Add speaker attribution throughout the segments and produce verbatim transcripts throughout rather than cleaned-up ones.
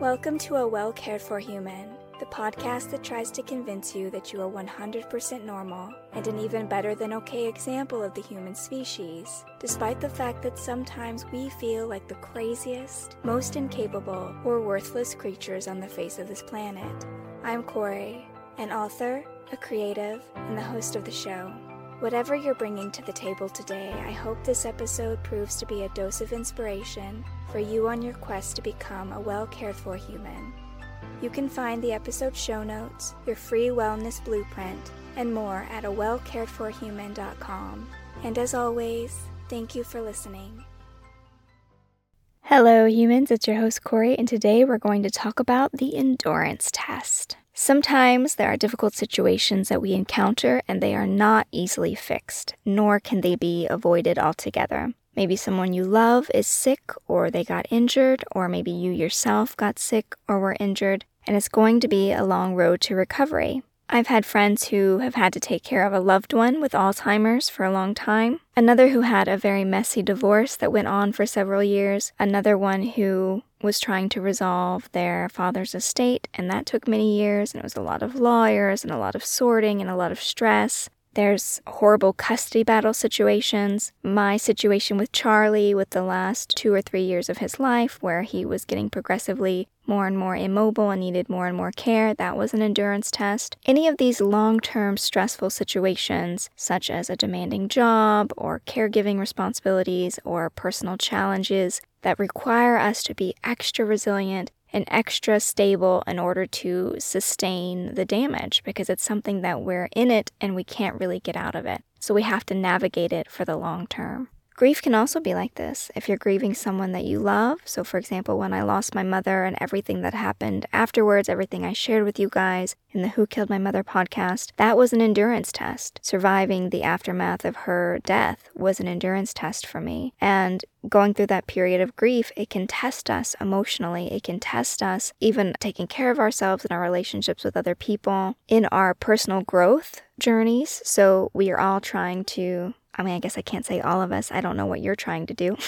Speaker 1: Welcome to A Well Cared For Human, the podcast that tries to convince you that you are one hundred percent normal and an even better than okay example of the human species, despite the fact that sometimes we feel like the craziest, most incapable, or worthless creatures on the face of this planet. I'm Corey, an author, a creative, and the host of the show. Whatever you're bringing to the table today, I hope this episode proves to be a dose of inspiration for you on your quest to become a well-cared-for human. You can find the episode show notes, your free wellness blueprint, and more at a well cared for human dot com. And as always, thank you for listening. Hello humans, it's your host Corey, and today we're going to talk about the endurance test. Sometimes there are difficult situations that we encounter and they are not easily fixed, nor can they be avoided altogether. Maybe someone you love is sick or they got injured, or maybe you yourself got sick or were injured, and it's going to be a long road to recovery. I've had friends who have had to take care of a loved one with Alzheimer's for a long time, another who had a very messy divorce that went on for several years, another one who was trying to resolve their father's estate, and that took many years, and it was a lot of lawyers and a lot of sorting and a lot of stress. There's horrible custody battle situations. My situation with Charlie with the last two or three years of his life, where he was getting progressively more and more immobile and needed more and more care, that was an endurance test. Any of these long-term stressful situations, such as a demanding job or caregiving responsibilities or personal challenges that require us to be extra resilient and extra stable in order to sustain the damage, because it's something that we're in it and we can't really get out of it. So we have to navigate it for the long term. Grief can also be like this. If you're grieving someone that you love, so for example, when I lost my mother and everything that happened afterwards, everything I shared with you guys in the Who Killed My Mother podcast, that was an endurance test. Surviving the aftermath of her death was an endurance test for me. And going through that period of grief, it can test us emotionally. It can test us even taking care of ourselves in our relationships with other people, in our personal growth journeys. So we are all trying to I mean, I guess I can't say all of us. I don't know what you're trying to do.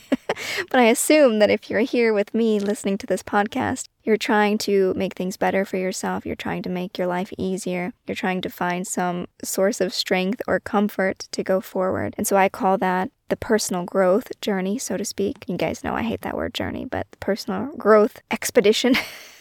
Speaker 1: But I assume that if you're here with me listening to this podcast, you're trying to make things better for yourself. You're trying to make your life easier. You're trying to find some source of strength or comfort to go forward. And so I call that the personal growth journey, so to speak. You guys know I hate that word journey, but the personal growth expedition.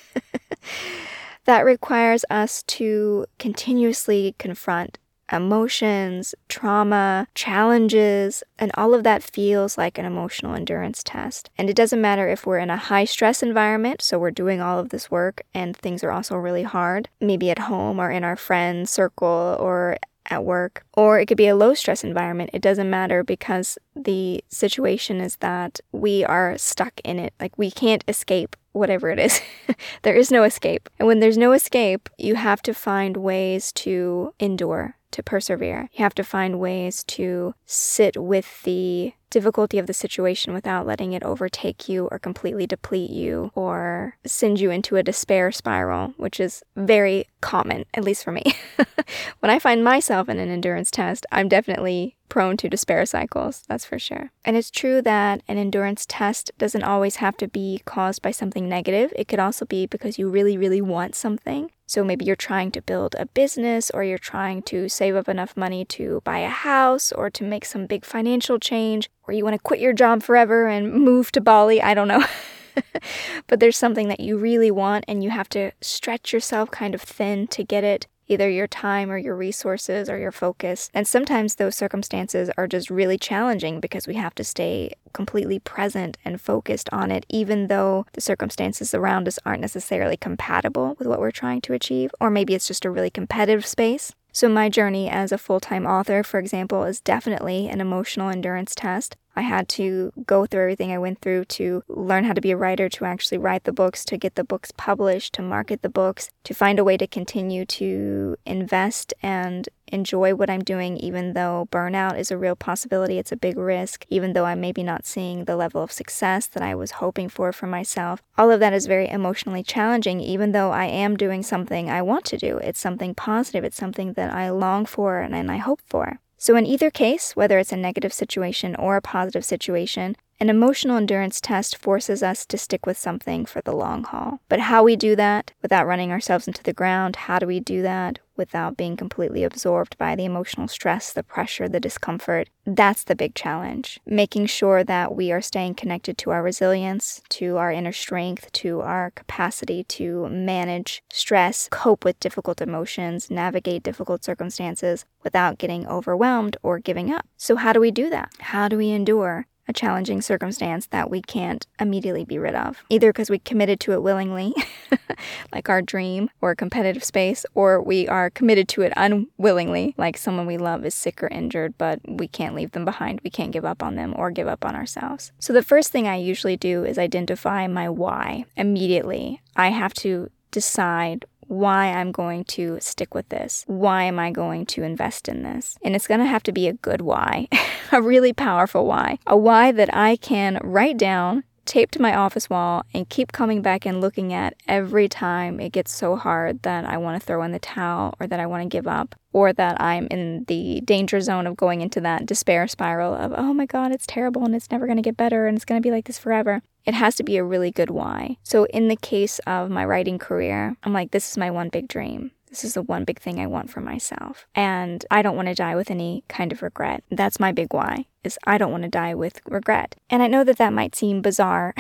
Speaker 1: That requires us to continuously confront emotions, trauma, challenges, and all of that feels like an emotional endurance test. And it doesn't matter if we're in a high stress environment, so we're doing all of this work and things are also really hard, maybe at home or in our friend circle or at work, or it could be a low stress environment. It doesn't matter, because the situation is that we are stuck in it. Like, we can't escape whatever it is. There is no escape. And when there's no escape, you have to find ways to endure, to persevere. You have to find ways to sit with the difficulty of the situation without letting it overtake you or completely deplete you or send you into a despair spiral, which is very common, at least for me. When I find myself in an endurance test, I'm definitely prone to despair cycles, that's for sure. And it's true that an endurance test doesn't always have to be caused by something negative. It could also be because you really, really want something. So maybe you're trying to build a business, or you're trying to save up enough money to buy a house or to make some big financial change, or you want to quit your job forever and move to Bali, I don't know. But there's something that you really want and you have to stretch yourself kind of thin to get it, either your time or your resources or your focus. And sometimes those circumstances are just really challenging because we have to stay completely present and focused on it, even though the circumstances around us aren't necessarily compatible with what we're trying to achieve, or maybe it's just a really competitive space. So my journey as a full-time author, for example, is definitely an emotional endurance test. I had to go through everything I went through to learn how to be a writer, to actually write the books, to get the books published, to market the books, to find a way to continue to invest and enjoy what I'm doing, even though burnout is a real possibility. It's a big risk, even though I'm maybe not seeing the level of success that I was hoping for for myself. All of that is very emotionally challenging, even though I am doing something I want to do. It's something positive. It's something that I long for and, and I hope for. So in either case, whether it's a negative situation or a positive situation, An emotional endurance test forces us to stick with something for the long haul. But how we do that without running ourselves into the ground, how do we do that without being completely absorbed by the emotional stress, the pressure, the discomfort? That's the big challenge. Making sure that we are staying connected to our resilience, to our inner strength, to our capacity to manage stress, cope with difficult emotions, navigate difficult circumstances without getting overwhelmed or giving up. So how do we do that? How do we endure a challenging circumstance that we can't immediately be rid of? Either because we committed to it willingly, like our dream or a competitive space, or we are committed to it unwillingly, like someone we love is sick or injured, but we can't leave them behind. We can't give up on them or give up on ourselves. So the first thing I usually do is identify my why immediately. I have to decide why I'm going to stick with this. Why am I going to invest in this? And it's going to have to be a good why, a really powerful why, a why that I can write down, tape to my office wall, and keep coming back and looking at every time it gets so hard that I want to throw in the towel or that I want to give up, or that I'm in the danger zone of going into that despair spiral of, oh my God, it's terrible and it's never going to get better and it's going to be like this forever. It has to be a really good why. So in the case of my writing career, I'm like, this is my one big dream. This is the one big thing I want for myself. And I don't want to die with any kind of regret. That's my big why, is I don't want to die with regret. And I know that that might seem bizarre,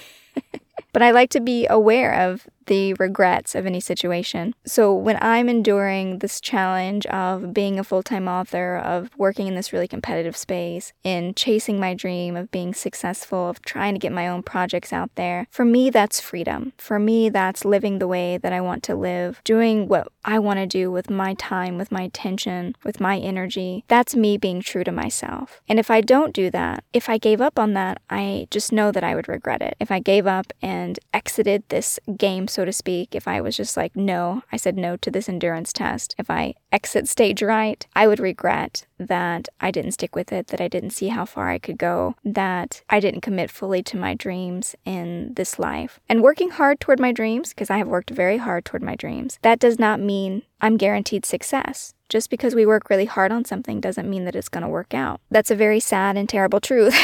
Speaker 1: but I like to be aware of the regrets of any situation. So when I'm enduring this challenge of being a full-time author, of working in this really competitive space, in chasing my dream of being successful, of trying to get my own projects out there, for me, that's freedom. For me, that's living the way that I want to live, doing what I want to do with my time, with my attention, with my energy. That's me being true to myself. And if I don't do that, if I gave up on that, I just know that I would regret it. If I gave up and exited this game, so to speak, if I was just like, no, I said no to this endurance test, if I exit stage right, I would regret that I didn't stick with it, that I didn't see how far I could go, that I didn't commit fully to my dreams in this life. And working hard toward my dreams, because I have worked very hard toward my dreams, that does not mean I'm guaranteed success. Just because we work really hard on something doesn't mean that it's going to work out. That's a very sad and terrible truth.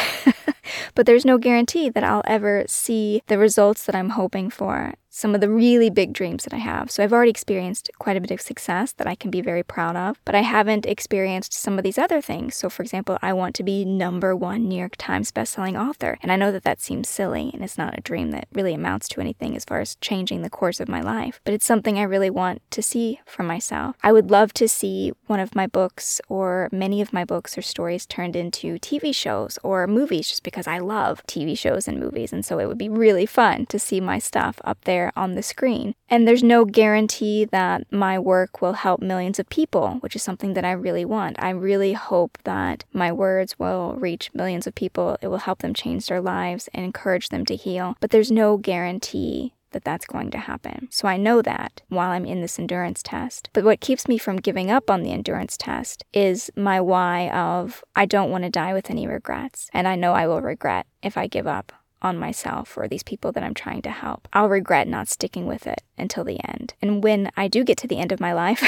Speaker 1: But there's no guarantee that I'll ever see the results that I'm hoping for, some of the really big dreams that I have. So I've already experienced quite a bit of success that I can be very proud of, but I haven't experienced some of these other things. So for example, I want to be number one New York Times bestselling author. And I know that that seems silly and it's not a dream that really amounts to anything as far as changing the course of my life, but it's something I really want to see for myself. I would love to see one of my books or many of my books or stories turned into T V shows or movies, just because I love T V shows and movies. And so it would be really fun to see my stuff up there on the screen. And there's no guarantee that my work will help millions of people, which is something that I really want. I really hope that my words will reach millions of people. It will help them change their lives and encourage them to heal. But there's no guarantee that that's going to happen. So I know that while I'm in this endurance test. But what keeps me from giving up on the endurance test is my why of, I don't want to die with any regrets. And I know I will regret if I give up on myself or these people that I'm trying to help. I'll regret not sticking with it until the end. And when I do get to the end of my life,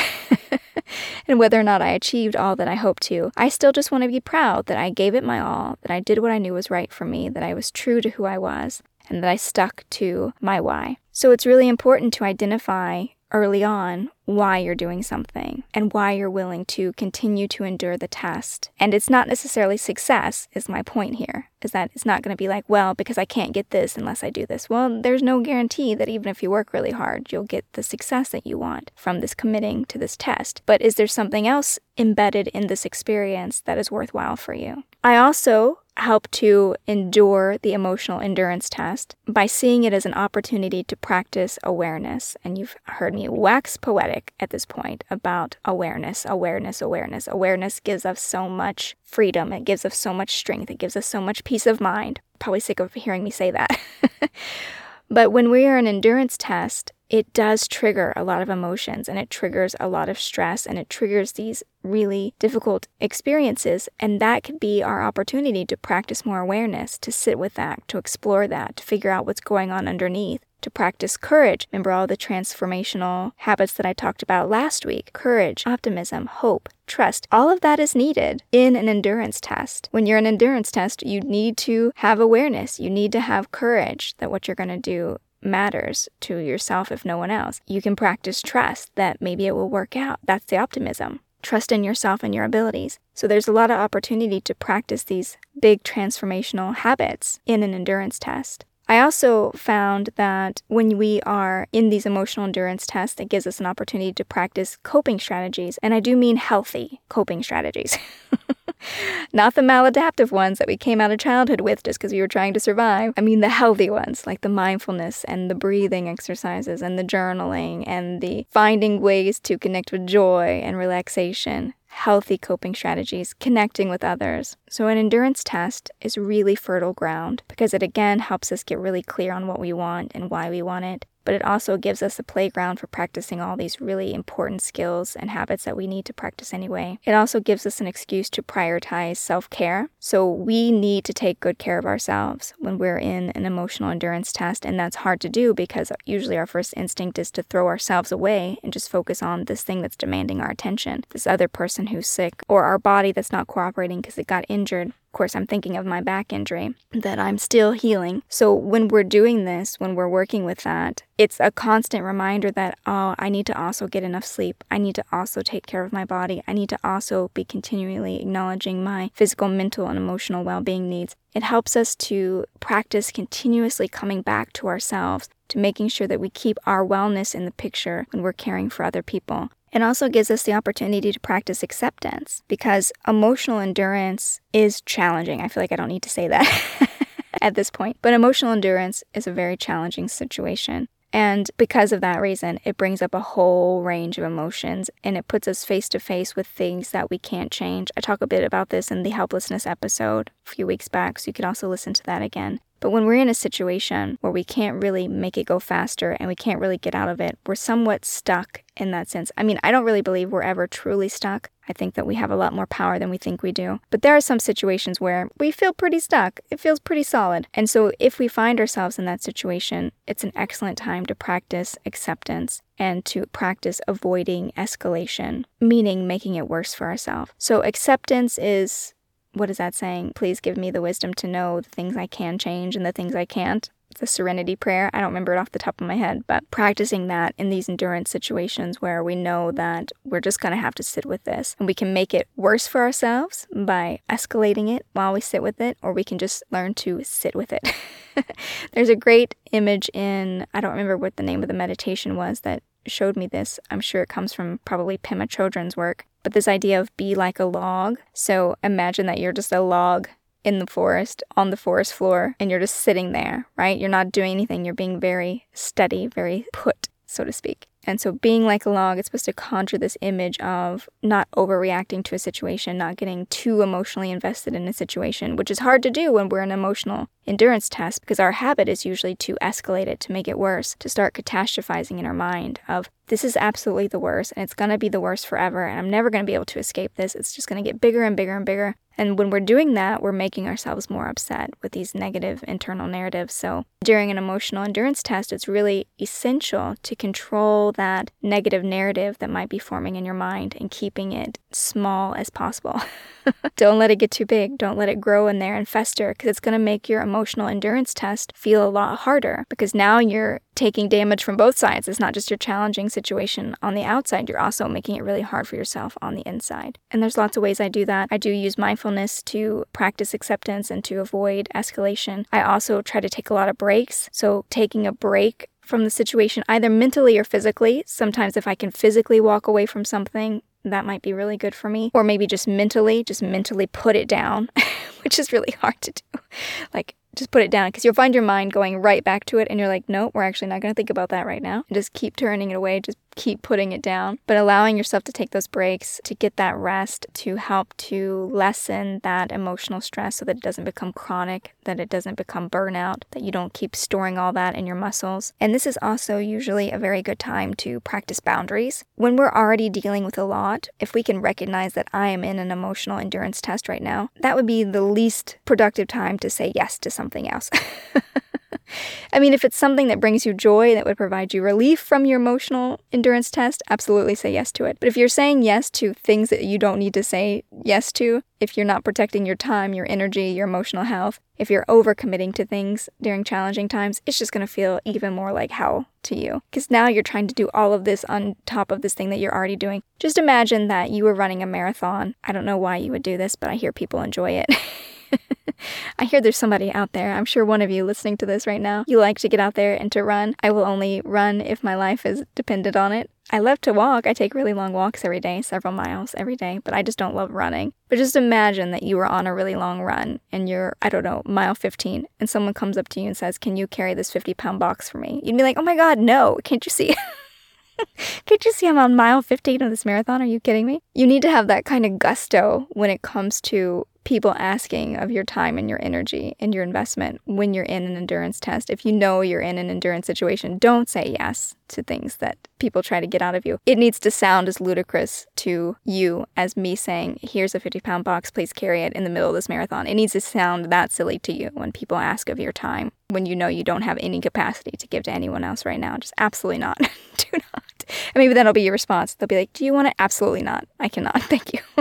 Speaker 1: and whether or not I achieved all that I hoped to, I still just want to be proud that I gave it my all, that I did what I knew was right for me, that I was true to who I was, and that I stuck to my why. So it's really important to identify early on why you're doing something and why you're willing to continue to endure the test. And it's not necessarily success, is my point here, is that it's not going to be like, well, because I can't get this unless I do this. Well, there's no guarantee that even if you work really hard, you'll get the success that you want from this committing to this test. But is there something else embedded in this experience that is worthwhile for you? I also help to endure the emotional endurance test by seeing it as an opportunity to practice awareness. And you've heard me wax poetic at this point about awareness, awareness, awareness. Awareness gives us so much freedom. It gives us so much strength. It gives us so much peace of mind. Probably sick of hearing me say that. But when we are in an endurance test, it does trigger a lot of emotions, and it triggers a lot of stress, and it triggers these really difficult experiences. And that could be our opportunity to practice more awareness, to sit with that, to explore that, to figure out what's going on underneath. to practice courage. Remember all the transformational habits that I talked about last week? Courage, optimism, hope, trust. All of that is needed in an endurance test. When you're in an endurance test, you need to have awareness. You need to have courage that what you're going to do matters to yourself if no one else. You can practice trust that maybe it will work out. That's the optimism. Trust in yourself and your abilities. So there's a lot of opportunity to practice these big transformational habits in an endurance test. I also found that when we are in these emotional endurance tests, it gives us an opportunity to practice coping strategies. And I do mean healthy coping strategies. Not the maladaptive ones that we came out of childhood with just because we were trying to survive. I mean the healthy ones, like the mindfulness and the breathing exercises and the journaling and the finding ways to connect with joy and relaxation. Healthy coping strategies, connecting with others. So an endurance test is really fertile ground because it again helps us get really clear on what we want and why we want it. But it also gives us a playground for practicing all these really important skills and habits that we need to practice anyway. It also gives us an excuse to prioritize self-care. So we need to take good care of ourselves when we're in an emotional endurance test, and that's hard to do because usually our first instinct is to throw ourselves away and just focus on this thing that's demanding our attention, this other person who's sick, or our body that's not cooperating because it got injured. Of course, I'm thinking of my back injury that I'm still healing. So when we're doing this, when we're working with that, it's a constant reminder that, oh, I need to also get enough sleep. I need to also take care of my body. I need to also be continually acknowledging my physical, mental, and emotional well-being needs. It helps us to practice continuously coming back to ourselves, to making sure that we keep our wellness in the picture when we're caring for other people. It also gives us the opportunity to practice acceptance because emotional endurance is challenging. I feel like I don't need to say that at this point, but emotional endurance is a very challenging situation. And because of that reason, it brings up a whole range of emotions and it puts us face to face with things that we can't change. I talk a bit about this in the helplessness episode a few weeks back, so you could also listen to that again. But when we're in a situation where we can't really make it go faster and we can't really get out of it, we're somewhat stuck in that sense. I mean, I don't really believe we're ever truly stuck. I think that we have a lot more power than we think we do. But there are some situations where we feel pretty stuck. It feels pretty solid. And so if we find ourselves in that situation, it's an excellent time to practice acceptance and to practice avoiding escalation, meaning making it worse for ourselves. So acceptance is... what is that saying? Please give me the wisdom to know the things I can change and the things I can't. The serenity prayer. I don't remember it off the top of my head, but practicing that in these endurance situations where we know that we're just going to have to sit with this and we can make it worse for ourselves by escalating it while we sit with it, or we can just learn to sit with it. There's a great image in, I don't remember what the name of the meditation was that showed me this. I'm sure it comes from probably Pema Chodron's work. But this idea of be like a log. So imagine that you're just a log in the forest, on the forest floor, and you're just sitting there, right? You're not doing anything. You're being very steady, very put, so to speak. And so being like a log, it's supposed to conjure this image of not overreacting to a situation, not getting too emotionally invested in a situation, which is hard to do when we're in an emotional endurance test because our habit is usually to escalate it, to make it worse, to start catastrophizing in our mind of this is absolutely the worst and it's going to be the worst forever and I'm never going to be able to escape this. It's just going to get bigger and bigger and bigger. And when we're doing that, we're making ourselves more upset with these negative internal narratives. So during an emotional endurance test, it's really essential to control that negative narrative that might be forming in your mind and keeping it small as possible. Don't let it get too big. Don't let it grow in there and fester because it's going to make your emotional endurance test feel a lot harder because now you're taking damage from both sides. It's not just your challenging situation on the outside. You're also making it really hard for yourself on the inside. And there's lots of ways I do that. I do use mindfulness to practice acceptance and to avoid escalation. I also try to take a lot of breaks. So taking a break from the situation, either mentally or physically. Sometimes if I can physically walk away from something, that might be really good for me. Or maybe just mentally, just mentally put it down, which is really hard to do. Like, just put it down because you'll find your mind going right back to it and you're like, nope, we're actually not going to think about that right now. And just keep turning it away, just keep putting it down. But allowing yourself to take those breaks, to get that rest, to help to lessen that emotional stress so that it doesn't become chronic, that it doesn't become burnout, that you don't keep storing all that in your muscles. And this is also usually a very good time to practice boundaries. When we're already dealing with a lot, if we can recognize that I am in an emotional endurance test right now, that would be the least productive time to say yes to something else. I mean, if it's something that brings you joy, that would provide you relief from your emotional endurance test, absolutely say yes to it. But if you're saying yes to things that you don't need to say yes to, if you're not protecting your time, your energy, your emotional health, if you're overcommitting to things during challenging times, it's just going to feel even more like hell to you. Because now you're trying to do all of this on top of this thing that you're already doing. Just imagine that you were running a marathon. I don't know why you would do this, but I hear people enjoy it. I hear there's somebody out there, I'm sure one of you listening to this right now, you like to get out there and to run. I will only run if my life is dependent on it. I love to walk. I take really long walks every day, several miles every day, but I just don't love running. But just imagine that you were on a really long run and you're, I don't know, mile fifteen, and someone comes up to you and says, "Can you carry this fifty pound box for me?" You'd be like, "Oh my God, no, can't you see?" Can't you see I'm on mile fifteen of this marathon? Are you kidding me? You need to have that kind of gusto when it comes to people asking of your time and your energy and your investment when you're in an endurance test. If you know you're in an endurance situation, don't say yes to things that people try to get out of you. It needs to sound as ludicrous to you as me saying, "Here's a fifty pound box, please carry it in the middle of this marathon." It needs to sound that silly to you when people ask of your time, when you know you don't have any capacity to give to anyone else right now. Just absolutely not. Do not. And maybe that'll be your response. They'll be like, "Do you want it?" "Absolutely not. I cannot. Thank you."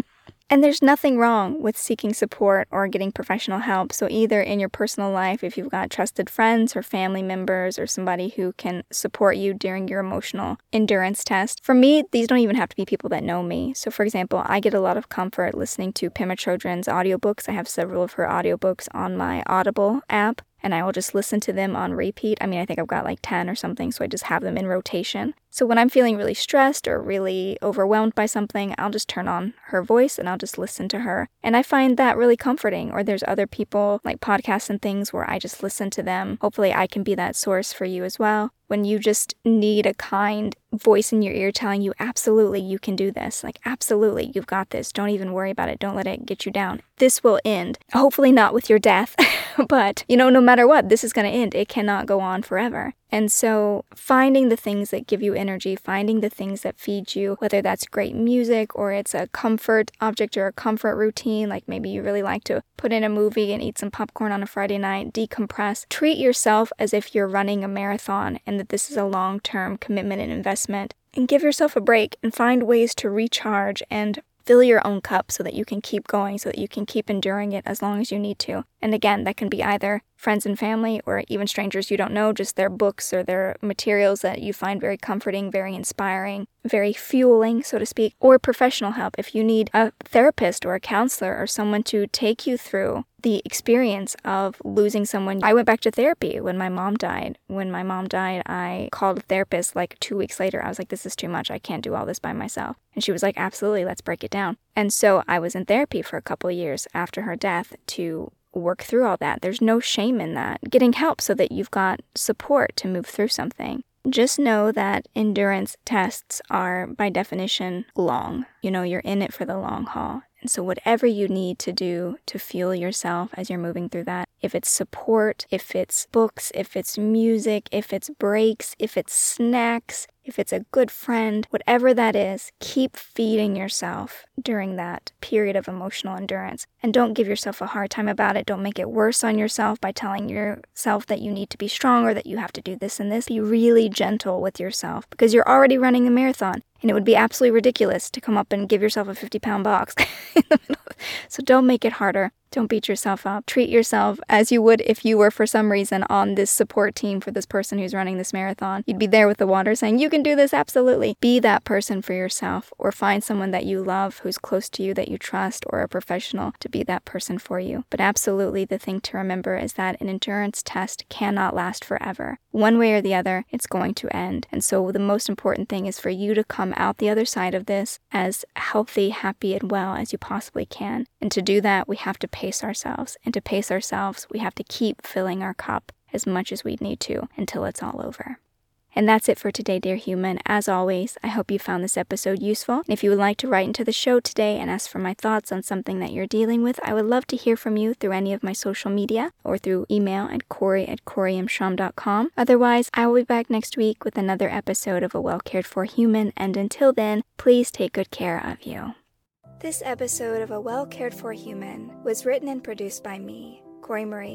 Speaker 1: And there's nothing wrong with seeking support or getting professional help. So either in your personal life, if you've got trusted friends or family members or somebody who can support you during your emotional endurance test. For me, these don't even have to be people that know me. So for example, I get a lot of comfort listening to Pema Chodron's audiobooks. I have several of her audiobooks on my Audible app, and I will just listen to them on repeat. I mean, I think I've got like ten or something, so I just have them in rotation. So when I'm feeling really stressed or really overwhelmed by something, I'll just turn on her voice and I'll just listen to her. And I find that really comforting. Or there's other people, like podcasts and things, where I just listen to them. Hopefully I can be that source for you as well. When you just need a kind voice in your ear telling you, absolutely, you can do this. Like, absolutely, you've got this. Don't even worry about it. Don't let it get you down. This will end. Hopefully not with your death, but, you know, no matter what, this is going to end. It cannot go on forever. And so finding the things that give you energy, finding the things that feed you, whether that's great music or it's a comfort object or a comfort routine, like maybe you really like to put in a movie and eat some popcorn on a Friday night, decompress. Treat yourself as if you're running a marathon and that this is a long-term commitment and investment. And give yourself a break and find ways to recharge and fill your own cup so that you can keep going, so that you can keep enduring it as long as you need to. And again, that can be either friends and family or even strangers you don't know, just their books or their materials that you find very comforting, very inspiring, very fueling, so to speak, or professional help. If you need a therapist or a counselor or someone to take you through the experience of losing someone. I went back to therapy when my mom died. When my mom died, I called a therapist like two weeks later. I was like, this is too much. I can't do all this by myself. And she was like, absolutely, let's break it down. And so I was in therapy for a couple of years after her death to work through all that. There's no shame in that. Getting help so that you've got support to move through something. Just know that endurance tests are, by definition, long. You know, you're in it for the long haul. And so whatever you need to do to fuel yourself as you're moving through that, if it's support, if it's books, if it's music, if it's breaks, if it's snacks, if it's a good friend, whatever that is, keep feeding yourself during that period of emotional endurance. And don't give yourself a hard time about it. Don't make it worse on yourself by telling yourself that you need to be strong or that you have to do this and this. Be really gentle with yourself because you're already running a marathon. And it would be absolutely ridiculous to come up and give yourself a fifty pound box in the middle. So don't make it harder. Don't beat yourself up. Treat yourself as you would if you were for some reason on this support team for this person who's running this marathon. You'd be there with the water saying, you can do this, absolutely. Be that person for yourself, or find someone that you love who's close to you that you trust, or a professional to be that person for you. But absolutely the thing to remember is that an endurance test cannot last forever. One way or the other, it's going to end. And so the most important thing is for you to come out the other side of this as healthy, happy, and well as you possibly can. And to do that, we have to pace ourselves. And to pace ourselves, we have to keep filling our cup as much as we need to until it's all over. And that's it for today, dear human. As always, I hope you found this episode useful. And if you would like to write into the show today and ask for my thoughts on something that you're dealing with, I would love to hear from you through any of my social media or through email at Corey at Corey M Schramm dot com. Otherwise, I will be back next week with another episode of A Well Cared For Human. And until then, please take good care of you. This episode of A Well Cared For Human was written and produced by me, Corey Marie.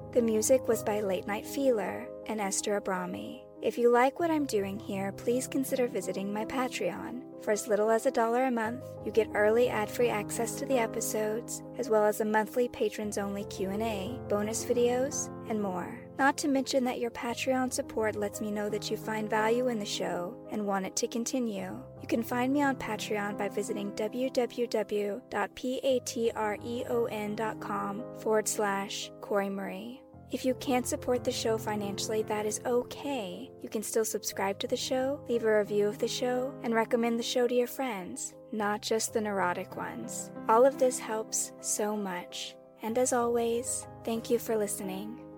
Speaker 1: The music was by Late Night Feeler and Esther Abrami. If you like what I'm doing here, please consider visiting my Patreon. For as little as a dollar a month, you get early ad-free access to the episodes, as well as a monthly patrons-only Q and A, bonus videos, and more. Not to mention that your Patreon support lets me know that you find value in the show and want it to continue. You can find me on Patreon by visiting www.patreon.com forward slash Corey Marie. If you can't support the show financially, that is okay. You can still subscribe to the show, leave a review of the show, and recommend the show to your friends, not just the neurotic ones. All of this helps so much. And as always, thank you for listening.